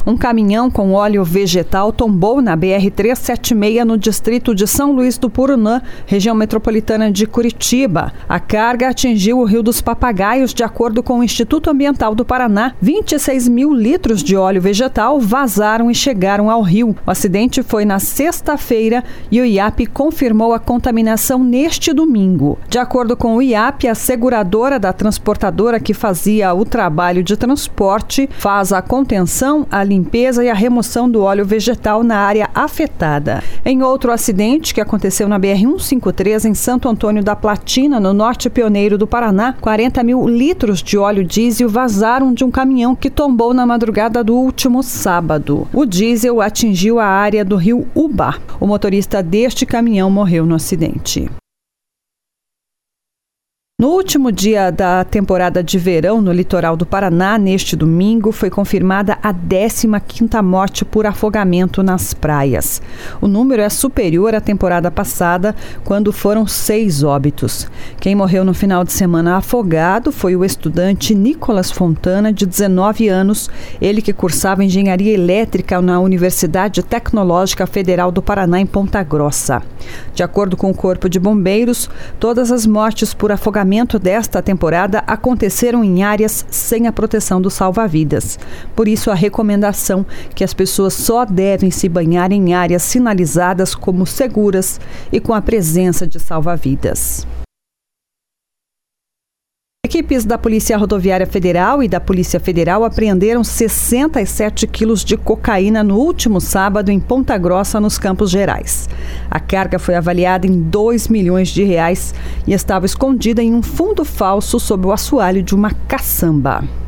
Um caminhão com óleo vegetal tombou na BR-376 no distrito de São Luís do Purunã, região metropolitana de Curitiba. A carga atingiu o Rio dos Papagaios. De acordo com o Instituto Ambiental do Paraná, 26 mil litros de óleo vegetal vazaram e chegaram ao rio. O acidente foi na sexta-feira e o IAP confirmou a contaminação neste domingo. De acordo com o IAP, a seguradora da transportadora que fazia o trabalho de transporte faz a contenção, a limpeza e a remoção do óleo vegetal na área afetada. Em outro acidente que aconteceu na BR-153 em Santo Antônio da Platina, no norte pioneiro do Paraná, 40 mil litros de óleo diesel vazaram de um caminhão que tombou na madrugada do último sábado. O diesel atingiu a área do rio Uba. O motorista deste caminhão morreu no acidente. No último dia da temporada de verão no litoral do Paraná, neste domingo, foi confirmada a 15ª morte por afogamento nas praias. O número é superior à temporada passada, quando foram 6 óbitos. Quem morreu no final de semana afogado foi o estudante Nicolas Fontana, de 19 anos, ele que cursava engenharia elétrica na Universidade Tecnológica Federal do Paraná, em Ponta Grossa. De acordo com o Corpo de Bombeiros, todas as mortes por afogamento desta temporada aconteceram em áreas sem a proteção do salva-vidas. Por isso, a recomendação que as pessoas só devem se banhar em áreas sinalizadas como seguras e com a presença de salva-vidas. Equipes da Polícia Rodoviária Federal e da Polícia Federal apreenderam 67 quilos de cocaína no último sábado em Ponta Grossa, nos Campos Gerais. A carga foi avaliada em R$2 milhões e estava escondida em um fundo falso sob o assoalho de uma caçamba.